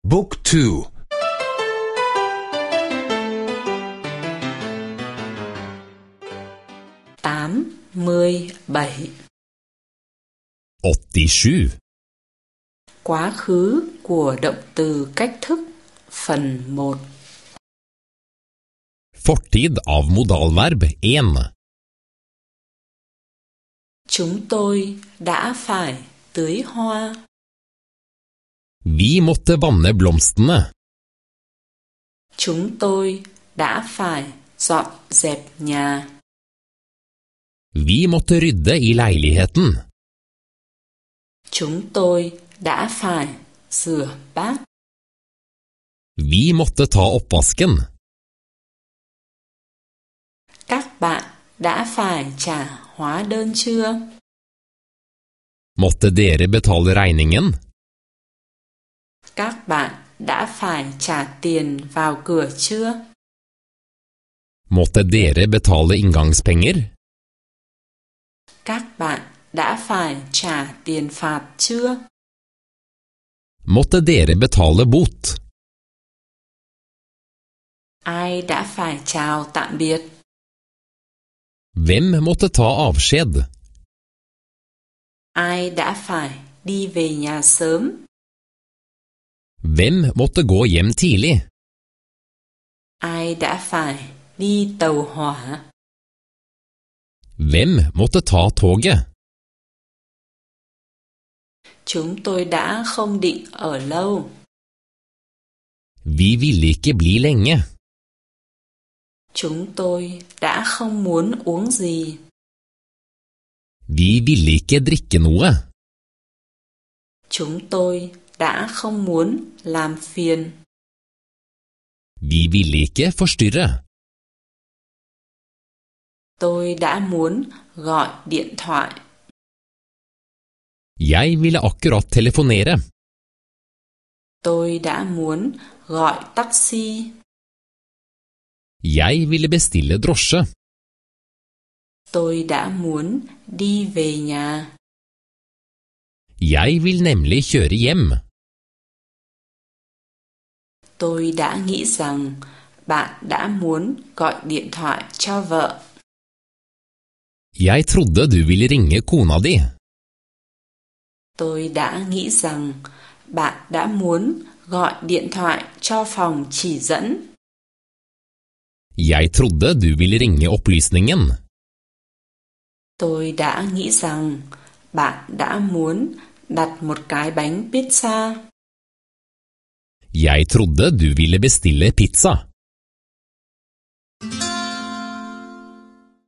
Book 2. 87. 87. Quá khứ của động từ cách thức phần 1. Fortid av modalverb 1. Chúng tôi đã phải tưới hoa. Vi måtte vanne blomstene. Chúng tôi đã phải dọn dẹp nhà. Vi måtte rydde i leiligheten. Chúng tôi đã phải rửa bát. Vi måtte ta oppvasken. Các bạn đã phải trả hóa đơn chưa? Måtte dere betale regningen? Các bạn đã phải trả tiền vào cửa chưa? Måtte dere betale inngangspenger? Các bạn đã phải trả tiền phạt chưa? Måtte dere betale bot? Ai đã phải chào tạm biệt? Hvem måtte ta avskjed? Ai đã phải đi về nhà sớm? Hvem måtte gå hjem tidlig? Ai đã phải đi tàu hỏa? Hvem måtte ta toget? Chúng tôi đã không định ở lâu. Vi ville ikke bli lenge. Chúng tôi đã không muốn uống gì. Vi ville ikke drikke noe. Chúng tôi đã không muốn làm phiền. Vi ville ikke forstyrre. Tôi đã muốn gọi điện thoại. Jeg ville akkurat telefonere. Tôi đã muốn gọi taxi. Jeg ville bestille drosje. Tôi đã muốn đi về nhà. Jeg vil nemlig kjøre hjem. Tôi đã nghĩ rằng bạn đã muốn gọi điện thoại cho vợ. Jeg trodde du ville ringe kona di. Tôi đã nghĩ rằng bạn đã muốn gọi điện thoại cho phòng chỉ dẫn. Jeg trodde du ville ringe opplysningen. Tôi đã nghĩ rằng bạn đã muốn đặt một cái bánh pizza. Jeg trodde du ville bestille pizza.